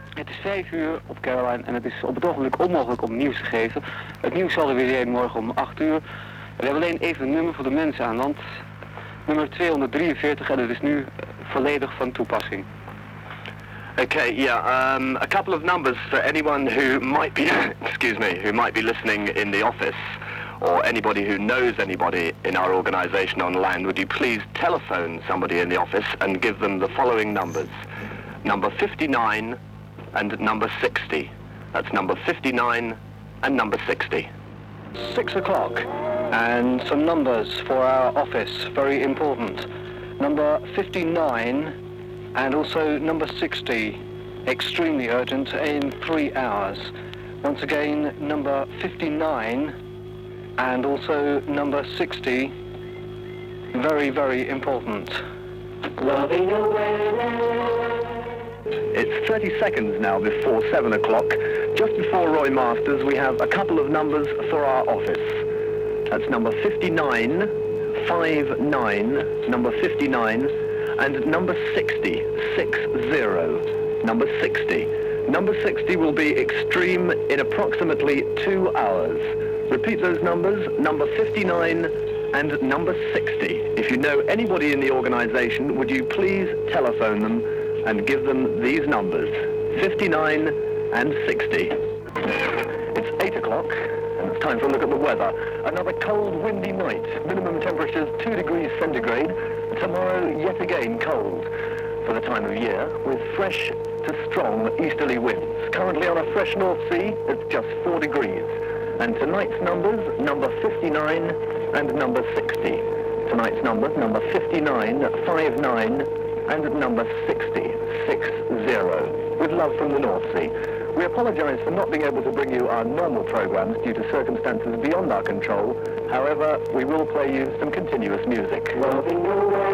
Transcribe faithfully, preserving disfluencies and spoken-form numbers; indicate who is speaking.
Speaker 1: Het is vijf uur op Caroline en het is op het ogenblik onmogelijk om nieuws te geven. Het nieuws zal er weer zijn morgen om acht uur. We hebben alleen even een nummer voor de mensen aan land. Nummer tweehonderddrieënveertig en het is nu volledig van toepassing.
Speaker 2: Okay, yeah, um, a couple of numbers for anyone who might be, excuse me, who might be listening in the office, or anybody who knows anybody in our organisation on land. Would you please telephone somebody in the office and give them the following numbers? Number fifty-nine and number sixty. That's number fifty-nine and number sixty.
Speaker 1: Six o'clock, and some numbers for our office, very important. Number fifty-nine and also number sixty, extremely urgent, in three hours. Once again, number fifty-nine and also number sixty, very, very important. Loving away.
Speaker 3: It's thirty seconds now before seven o'clock. Just before Roy Masters, we have a couple of numbers for our office. That's number fifty-nine, five nine, number fifty-nine, and number sixty, six zero, number sixty. Number sixty will be extreme in approximately two hours. Repeat those numbers, number fifty-nine and number sixty. If you know anybody in the organisation, would you please telephone them and give them these numbers, fifty-nine and sixty. It's eight o'clock, and it's time for a look at the weather. Another cold, windy night. Minimum temperatures two degrees centigrade. Tomorrow, yet again cold for the time of year, with fresh to strong easterly winds. Currently on a fresh North Sea, it's just four degrees. And tonight's numbers, number fifty-nine and number sixty. Tonight's numbers, number fifty-nine, five nine, and number sixty, six zero, with love from the North Sea. We apologise for not being able to bring you our normal programmes due to circumstances beyond our control. However, we will play you some continuous music. Loving away.